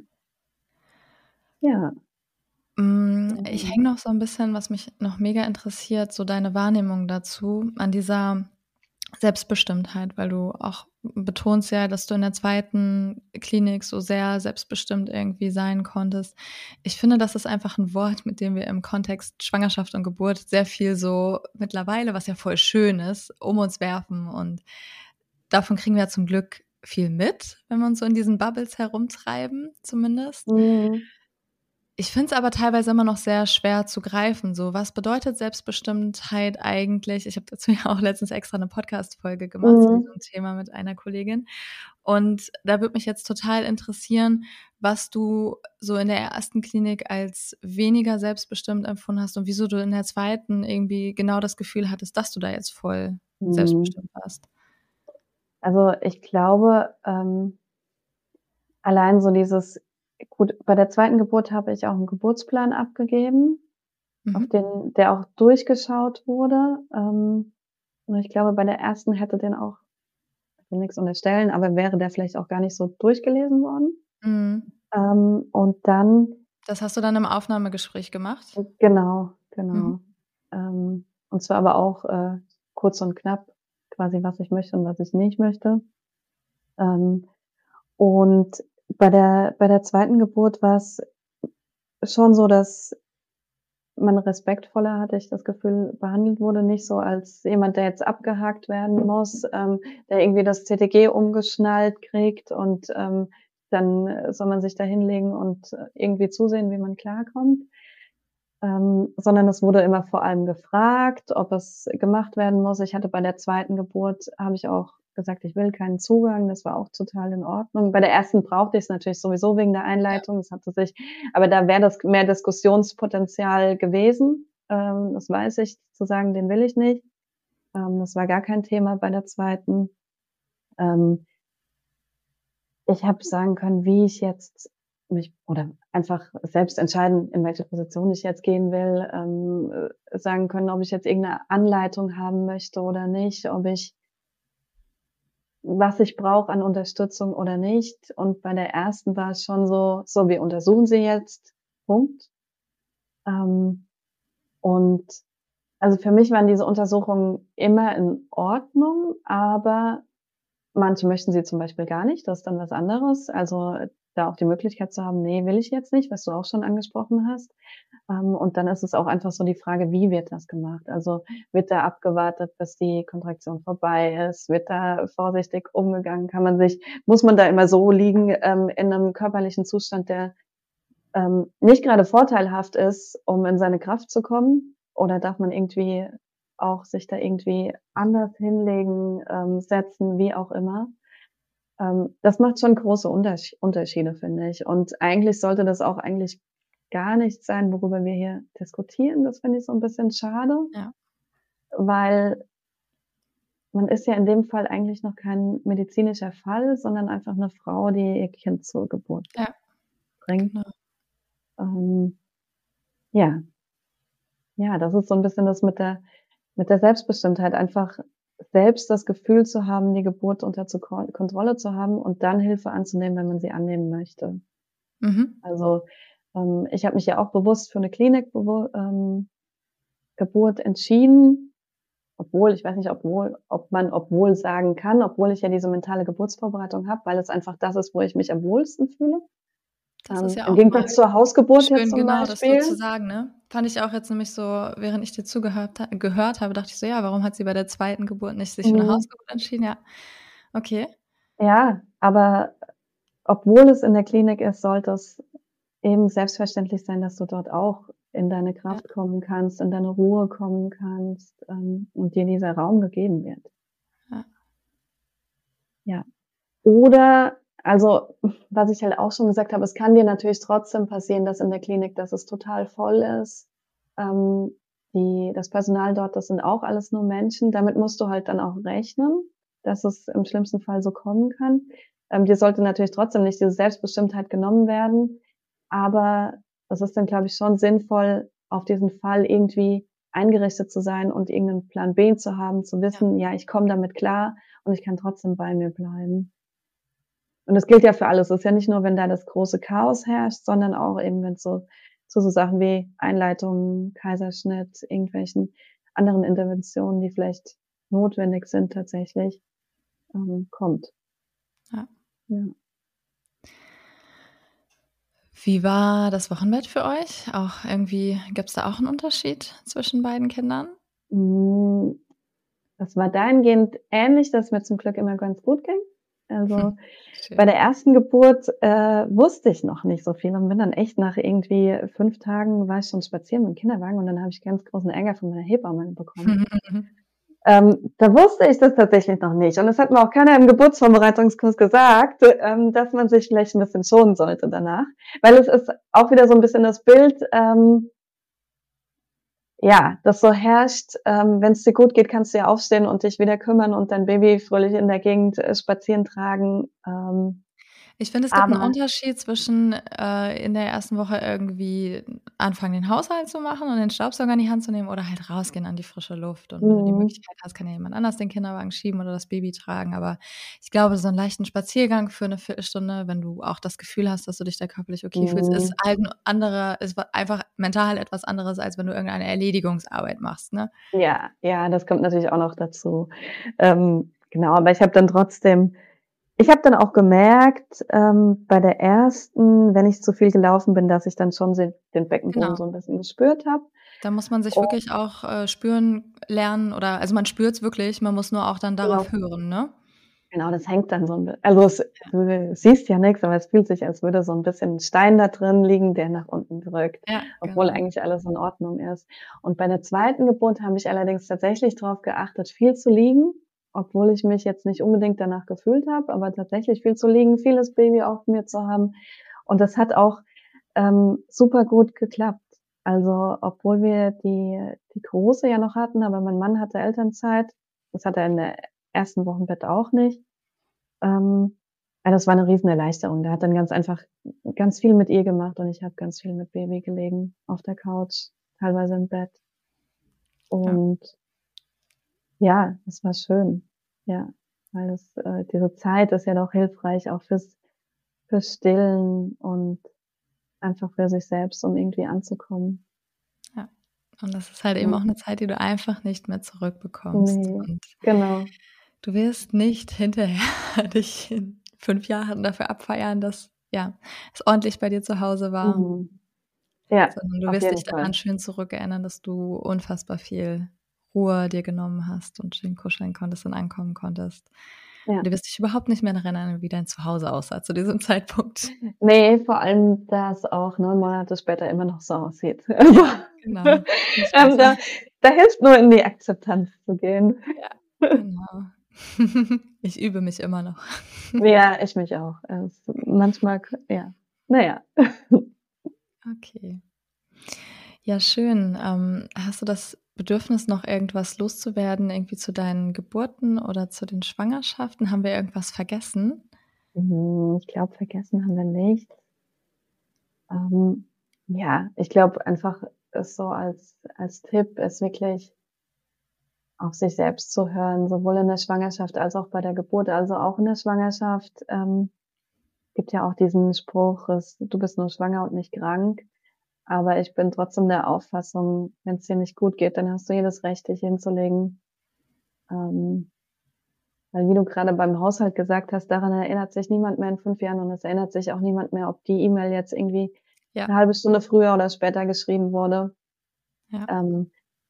B: Ja.
A: Ich hänge noch so 'n bisschen, was mich noch mega interessiert, so deine Wahrnehmung dazu, an dieser Selbstbestimmtheit, weil du auch betonst ja, dass du in der zweiten Klinik so sehr selbstbestimmt irgendwie sein konntest. Ich finde, das ist einfach 'n Wort, mit dem wir im Kontext Schwangerschaft und Geburt sehr viel so mittlerweile, was ja voll schön ist, um uns werfen und davon kriegen wir ja zum Glück viel mit, wenn wir uns so in diesen Bubbles herumtreiben zumindest.
B: Mhm.
A: Ich finde es aber teilweise immer noch sehr schwer zu greifen, so was bedeutet Selbstbestimmtheit eigentlich? Ich habe dazu ja auch letztens extra 'ne Podcast-Folge gemacht zu
B: Mhm.
A: diesem Thema mit einer Kollegin. Und da würde mich jetzt total interessieren, was du so in der ersten Klinik als weniger selbstbestimmt empfunden hast und wieso du in der zweiten irgendwie genau das Gefühl hattest, dass du da jetzt voll
B: Mhm.
A: selbstbestimmt warst.
B: Also, ich glaube, allein so dieses gut, bei der zweiten Geburt habe ich auch 'n Geburtsplan abgegeben, auf
A: Mhm.
B: den der auch durchgeschaut wurde. Und ich glaube, bei der ersten hätte den auch ich will nix unterstellen, aber wäre der vielleicht auch gar nicht so durchgelesen worden.
A: Mhm.
B: Und dann
A: Das hast du dann im Aufnahmegespräch gemacht?
B: genau,
A: Mhm.
B: genau. Und zwar aber auch, kurz und knapp, quasi, was ich möchte und was ich nicht möchte. Ähm, und bei der zweiten Geburt war's schon so, dass man respektvoller, hatte ich das Gefühl, behandelt wurde, nicht so als jemand, der jetzt abgehakt werden muss, der irgendwie das CTG umgeschnallt kriegt und dann soll man sich da hinlegen und irgendwie zusehen, wie man klarkommt. Sondern es wurde immer vor allem gefragt, ob es gemacht werden muss. Ich hatte bei der zweiten Geburt, habe ich auch gesagt, ich will keinen Zugang. Das war auch total in Ordnung. Bei der ersten brauchte ich es natürlich sowieso wegen der Einleitung. Das hatte sich, aber da wäre das mehr Diskussionspotenzial gewesen. Das weiß ich, zu sagen, den will ich nicht. Das war gar kein Thema bei der zweiten. Ich habe sagen können, wie ich jetzt mich oder einfach selbst entscheiden, in welche Position ich jetzt gehen will, sagen können, ob ich jetzt irgendeine Anleitung haben möchte oder nicht, ob ich was ich brauche an Unterstützung oder nicht. Und bei der ersten war es schon so, wir untersuchen sie jetzt, Punkt. Und also für mich waren diese Untersuchungen immer in Ordnung, aber manche möchten sie zum Beispiel gar nicht, das ist dann was anderes. Also da auch die Möglichkeit zu haben, nee, will ich jetzt nicht, was du auch schon angesprochen hast. Und dann ist es auch einfach so die Frage, wie wird das gemacht? Also wird da abgewartet, bis die Kontraktion vorbei ist? Wird da vorsichtig umgegangen? Muss man da immer so liegen in einem körperlichen Zustand, der nicht gerade vorteilhaft ist, um in seine Kraft zu kommen? Oder darf man irgendwie auch sich da irgendwie anders hinlegen, setzen, wie auch immer? Das macht schon große Unterschiede, finde ich. Und eigentlich sollte das auch eigentlich gar nichts sein, worüber wir hier diskutieren. Das finde ich so ein bisschen schade,
A: Ja.
B: weil man ist ja in dem Fall eigentlich noch kein medizinischer Fall, sondern einfach eine Frau, die ihr Kind zur Geburt
A: Ja,
B: bringt.
A: genau.
B: Ja. Ja, das ist so ein bisschen das mit der Selbstbestimmtheit, einfach selbst das Gefühl zu haben, die Geburt unter Kontrolle zu haben und dann Hilfe anzunehmen, wenn man sie annehmen möchte.
A: Mhm.
B: Also, ich habe mich ja auch bewusst für eine Klinik Geburt entschieden, ich weiß nicht, ob man obwohl sagen kann, obwohl ich ja diese mentale Geburtsvorbereitung habe, weil es einfach das ist, wo ich mich am wohlsten fühle.
A: Das ist ja
B: Im
A: auch mal
B: Gegensatz zur Hausgeburt jetzt
A: schön,
B: zum
A: genau, das so
B: Beispiel.
A: zu sagen, ne? Fand ich auch jetzt nämlich so, während ich dir gehört habe, dachte ich so: „Ja, warum hat sie bei der zweiten Geburt nicht sich für 'ne
B: Mhm.
A: Hausgeburt entschieden?“ Ja, okay.
B: Ja, aber obwohl es in der Klinik ist, sollte es eben selbstverständlich sein, dass du dort auch in deine
A: Ja,
B: Kraft kommen kannst, in deine Ruhe kommen kannst, und dir dieser Raum gegeben wird.
A: ja,
B: Ja. Oder also, was ich halt auch schon gesagt habe, es kann dir natürlich trotzdem passieren, dass in der Klinik, dass es total voll ist. Ähm, das Personal dort, das sind auch alles nur Menschen. Damit musst du halt dann auch rechnen, dass es im schlimmsten Fall so kommen kann. Dir sollte natürlich trotzdem nicht diese Selbstbestimmtheit genommen werden, aber es ist dann, glaube ich, schon sinnvoll, auf diesen Fall irgendwie eingerichtet zu sein und irgendeinen Plan B zu haben, zu
A: ja.
B: wissen: „Ja, ich komme damit klar und ich kann trotzdem bei mir bleiben.“ Und das gilt ja für alles. Es ist ja nicht nur, wenn da das große Chaos herrscht, sondern auch eben, wenn's zu so Sachen wie Einleitung, Kaiserschnitt, irgendwelchen anderen Interventionen, die vielleicht notwendig sind tatsächlich, kommt.
A: Ja.
B: Ja.
A: Wie war das Wochenbett für euch? Auch irgendwie gibt's da auch 'n Unterschied zwischen beiden Kindern?
B: Hm, das war dahingehend ähnlich, dass es mir zum Glück immer ganz gut ging. Also, bei
A: Schön.
B: der ersten Geburt, wusste ich noch nicht so viel und bin dann echt nach irgendwie 5 Tagen war ich schon spazieren mit'm Kinderwagen und dann habe ich ganz großen Ärger von meiner Hebamme bekommen. Da wusste ich das tatsächlich noch nicht. Und es hat mir auch keiner im Geburtsvorbereitungskurs gesagt, dass man sich vielleicht ein bisschen schonen sollte danach. Weil es ist auch wieder so ein bisschen das Bild, ja, das so herrscht, wenn es dir gut geht, kannst du ja aufstehen und dich wieder kümmern und dein Baby fröhlich in der Gegend, spazieren tragen.
A: Ich finde, es gibt 'n
B: Aber
A: Unterschied zwischen, in der ersten Woche irgendwie anfangen, den Haushalt zu machen und den Staubsauger in die Hand zu nehmen oder halt rausgehen an die frische Luft. Und wenn du die
B: mhm,
A: Möglichkeit hast, kann ja jemand anders den Kinderwagen schieben oder das Baby tragen. Aber ich glaube, so 'n leichten Spaziergang für 'ne Viertelstunde, wenn du auch das Gefühl hast, dass du dich da körperlich okay fühlst, ist
B: mhm.
A: halt 'n anderer ist einfach mental etwas anderes, als wenn du irgendeine Erledigungsarbeit machst, ne?
B: Ja, ja, das kommt natürlich auch noch dazu. Genau, aber ich habe dann trotzdem Ich habe dann auch gemerkt, bei der ersten, wenn ich zu viel gelaufen bin, dass ich dann schon den Beckenboden
A: Genau.
B: so ein bisschen gespürt habe.
A: Da muss man sich
B: Und
A: wirklich auch, spüren lernen oder also, man spürt's wirklich, man muss nur auch dann
B: genau,
A: darauf hören, ne?
B: genau, das hängt dann so 'n bi also, du siehst ja nix, aber es fühlt sich, als würde so 'n bisschen 'n Stein da drin liegen, der nach unten drückt,
A: Ja,
B: obwohl
A: genau.
B: eigentlich alles in Ordnung ist. Und bei der zweiten Geburt habe ich allerdings tatsächlich drauf geachtet, viel zu liegen, obwohl ich mich jetzt nicht unbedingt danach gefühlt habe, aber tatsächlich viel zu liegen, viel das Baby auf mir zu haben. Und das hat auch, super gut geklappt. Also, obwohl wir die Große ja noch hatten, aber mein Mann hatte Elternzeit. Das hat er in der ersten Wochenbett auch nicht. Ähm, ja, das war 'ne Riesenerleichterung. Der hat dann ganz einfach ganz viel mit ihr gemacht und ich habe ganz viel mit Baby gelegen auf der Couch, teilweise im Bett.
A: Ja.
B: Und ja, es war schön. Ja, weil diese Zeit ist ja doch hilfreich auch fürs Stillen und einfach für sich selbst, um irgendwie anzukommen.
A: Ja. Und das ist halt eben
B: Ja.
A: auch 'ne Zeit, die du einfach nicht mehr zurückbekommst.
B: Ne,
A: Und
B: genau.
A: du wirst nicht hinterher dich in 5 Jahren dafür abfeiern, dass, ja, es ordentlich bei dir zu Hause war,
B: Mhm. Ja,
A: sondern du
B: auf
A: wirst
B: jeden
A: dich daran
B: Fall.
A: schön zurückerinnern, dass du unfassbar viel Ruhe dir genommen hast und schön kuscheln konntest und ankommen konntest. Und
B: Ja.
A: du wirst dich überhaupt nicht mehr daran erinnern, wie dein Zuhause aussah zu diesem Zeitpunkt.
B: Ne, vor allem, dass auch 9 Monate später immer noch so aussieht.
A: Ja,
B: Also,
A: genau. Das
B: ähm,
A: stimmt.
B: da da hilft nur, in die Akzeptanz zu gehen.
A: Ja, genau. Ich übe mich immer noch.
B: Ja, ich mich auch. Manchmal ja. Na ja.
A: Okay. Ja, schön. Hast du das Bedürfnis, noch irgendwas loszuwerden, irgendwie zu deinen Geburten oder zu den Schwangerschaften? Haben wir irgendwas vergessen?
B: Ich glaube, vergessen haben wir nichts. Ähm, ja, ich glaube einfach, ist so als Tipp ist wirklich auf sich selbst zu hören, sowohl in der Schwangerschaft als auch bei der Geburt. Also, auch in der Schwangerschaft, gibt ja auch diesen Spruch, es „Du bist nur schwanger und nicht krank." Aber ich bin trotzdem der Auffassung, wenn's dir nicht gut geht, dann hast du jedes Recht, dich hinzulegen. Ähm, weil wie du grade beim Haushalt gesagt hast, daran erinnert sich niemand mehr in 5 Jahren und es erinnert sich auch niemand mehr, ob die E-Mail jetzt irgendwie
A: Ja,
B: 'ne halbe Stunde früher oder später geschrieben wurde.
A: ja,
B: Ähm,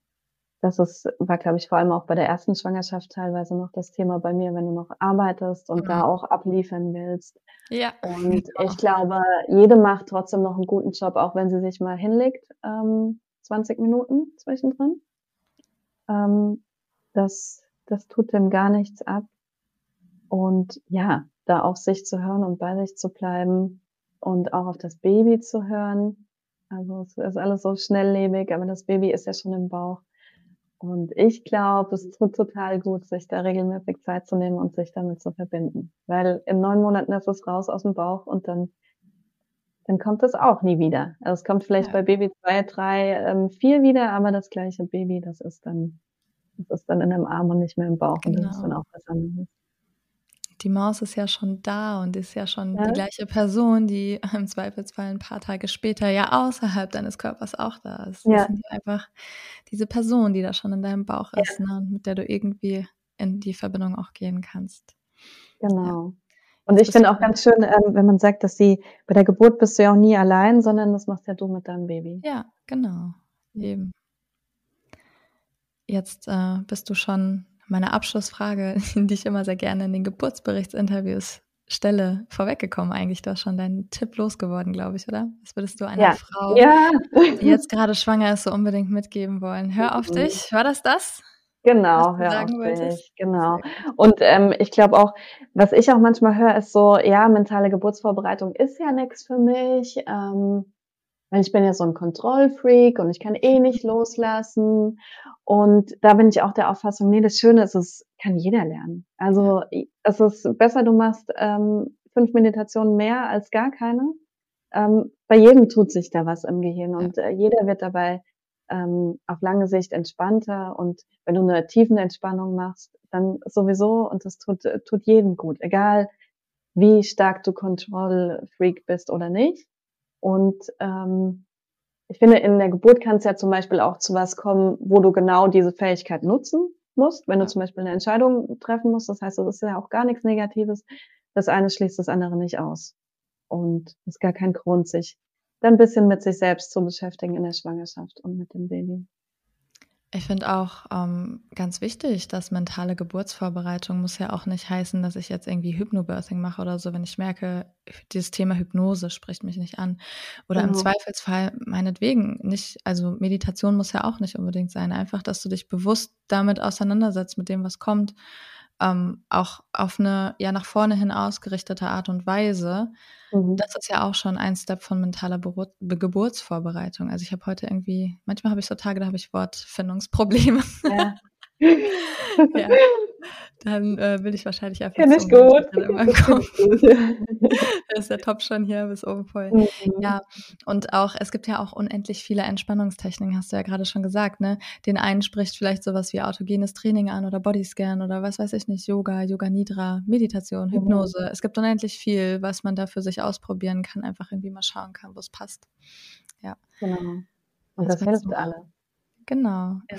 B: war, glaube ich, vor allem auch bei der ersten Schwangerschaft teilweise noch das Thema bei mir, wenn du noch arbeitest und
A: mhm.
B: da auch abliefern willst.
A: Ja,
B: Und ich
A: genau,
B: glaube, jede macht trotzdem noch 'n guten Job, auch wenn sie sich mal hinlegt, 20 Minuten zwischendrin. Ähm, das tut dem gar nichts ab. Und ja, da auf sich zu hören und bei sich zu bleiben und auch auf das Baby zu hören. Also, es ist alles so schnelllebig, aber das Baby ist ja schon im Bauch. Und ich glaube, es tut total gut, sich da regelmäßig Zeit zu nehmen und sich damit zu verbinden. Weil in 9 Monaten ist es raus aus'm Bauch und dann kommt es auch nie wieder. Also, es kommt vielleicht
A: ja,
B: bei Baby 2, 3, 4 wieder, aber das gleiche Baby, das ist dann in 'nem Arm und nicht mehr im Bauch und das ist dann
A: genau.
B: auch was anderes.
A: Die Maus ist ja schon da und ist ja schon die
B: Ja,
A: gleiche Person, die im Zweifelsfall 'n paar Tage später ja außerhalb deines Körpers auch da ist. Das
B: ja,
A: sind ja einfach diese Person, die da schon in deinem Bauch ist,
B: ja,
A: ne, und mit der du irgendwie in die Verbindung auch gehen kannst. Ja,
B: genau. Und
A: jetzt
B: ich
A: bist
B: finde
A: du
B: auch ganz schön, wenn man sagt, dass sie bei der Geburt bist du ja auch nie allein, sondern das machst ja du mit deinem Baby.
A: ja, genau,
B: Ja.
A: eben. Jetzt, bist du schon meiner Abschlussfrage, die ich immer sehr gerne in den Geburtsberichtsinterviews stelle, vorweggekommen eigentlich. Du hast schon deinen Tipp losgeworden, glaube ich, oder? Was würdest du einer
B: Ja.
A: Frau,
B: Ja.
A: die jetzt grade schwanger ist, so unbedingt mitgeben wollen? Hör auf
B: Mhm.
A: dich. War das, was
B: Genau,
A: du
B: hör auf
A: sagen wolltest?
B: dich, genau.
A: Sehr gut.
B: Und, ich glaube auch, was ich auch manchmal höre, ist so: „Ja, mentale Geburtsvorbereitung ist ja nix für mich, weil ich bin ja so 'n Kontrollfreak und ich kann eh nicht loslassen." Und da bin ich auch der Auffassung: „Ne, das Schöne ist, es kann jeder lernen."
A: Ja,
B: Also, es ist besser, du machst, 5 Meditationen mehr als gar keine. Bei jedem tut sich da was im Gehirn
A: ja,
B: und, jeder wird dabei, auf lange Sicht entspannter und wenn du 'ne Tiefenentspannung machst, dann sowieso und das tut jedem gut, egal wie stark du Control-Freak bist oder nicht. Und, ich finde, in der Geburt kann's ja zum Beispiel auch zu was kommen, wo du genau diese Fähigkeit nutzen musst, wenn du
A: ja,
B: zum Beispiel 'ne Entscheidung treffen musst. Das heißt, das ist ja auch gar nix Negatives. das eine schließt das andere nicht aus. Und es ist gar kein Grund, sich dann ein bisschen mit sich selbst zu beschäftigen in der Schwangerschaft und mit dem Baby.
A: Ich finde auch ganz wichtig, dass mentale Geburtsvorbereitung muss ja auch nicht heißen, dass ich jetzt irgendwie Hypnobirthing mache oder so, wenn ich merke, dieses Thema Hypnose spricht mich nicht an. Oder im
B: Genau.
A: Zweifelsfall meinetwegen nicht, also Meditation muss ja auch nicht unbedingt sein. Einfach, dass du dich bewusst damit auseinandersetzt, mit dem, was kommt, auch auf eine ja nach vorne hin ausgerichtete Art und Weise.
B: Mhm.
A: Das ist ja auch schon ein Step von mentaler Geburtsvorbereitung. Also ich habe heute manchmal habe ich so Tage, da habe ich Wortfindungsprobleme.
B: Ja.
A: Ja, dann will ich wahrscheinlich einfach
B: Kenne
A: zu
B: ich
A: unseren
B: gut.
A: Titel in meinem
B: Das kenne
A: Kopf.
B: ich gut.
A: Da ist der Topf schon hier bis oben voll.
B: Mhm.
A: Ja, und auch es gibt ja auch unendlich viele Entspannungstechniken, hast du ja gerade schon gesagt, ne? Den einen spricht vielleicht sowas wie autogenes Training an oder Bodyscan oder was weiß ich nicht, Yoga Nidra, Meditation,
B: Mhm.
A: Hypnose. Es gibt unendlich viel, was man da für sich ausprobieren kann, einfach irgendwie mal schauen kann, wo's passt. Ja,
B: Genau. Und
A: das
B: das
A: wäre so
B: hilft alles.
A: genau.
B: Ja.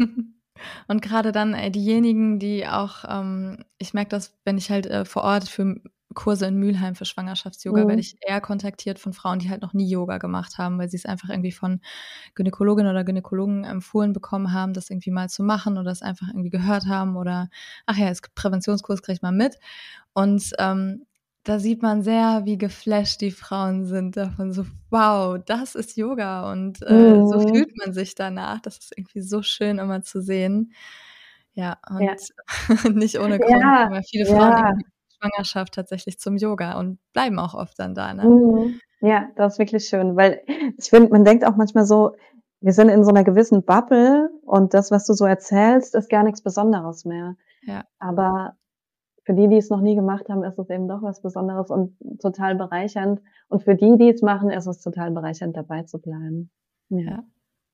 A: Und gerade dann diejenigen, die auch ich merke das, wenn ich halt vor Ort für Kurse in Mülheim für Schwangerschafts-Yoga werde
B: Mhm.
A: ich eher kontaktiert von Frauen, die halt noch nie Yoga gemacht haben, weil sie's einfach irgendwie von Gynäkologin oder Gynäkologen empfohlen bekommen haben, das irgendwie mal zu machen oder es einfach irgendwie gehört haben oder: „Ach ja, es gibt Präventionskurs, kriege ich mal mit.“ Und da sieht man sehr, wie geflasht die Frauen sind davon, so: „Wow, das ist Yoga“ und so
B: Mhm.
A: fühlt man sich danach. Das ist irgendwie so schön immer zu sehen. Ja,
B: Ja.
A: und nicht ohne Grund
B: Ja,
A: kommen ja viele Frauen
B: ja.
A: irgendwie in der Schwangerschaft tatsächlich zum Yoga und bleiben auch oft dann da, ne?
B: Mhm. Ja, das ist wirklich schön, weil ich finde, man denkt auch manchmal so, wir sind in so 'ner gewissen Bubble und das, was du so erzählst, ist gar nix Besonderes mehr.
A: Ja,
B: Aber für die, die es noch nie gemacht haben, ist es eben doch was Besonderes und total bereichernd. Und für die, die es machen, ist es total bereichernd, dabei zu bleiben. Ja.
A: ja.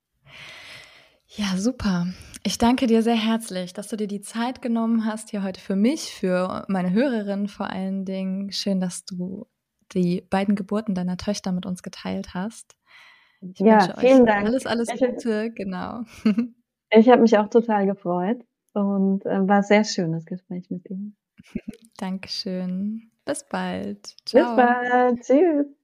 A: Ja, super. Ich danke dir sehr herzlich, dass du dir die Zeit genommen hast hier heute für mich, für meine Hörerin vor allen Dingen. Schön, dass du die beiden Geburten deiner Töchter mit uns geteilt hast. Ich
B: Ja,
A: wünsche euch
B: vielen Dank.
A: alles
B: Ich
A: Gute, genau.
B: ich habe mich auch total gefreut und, war sehr schön, das Gespräch mit dir.
A: Dankeschön. Bis bald.
B: Bis
A: Ciao.
B: bald. Tschüss.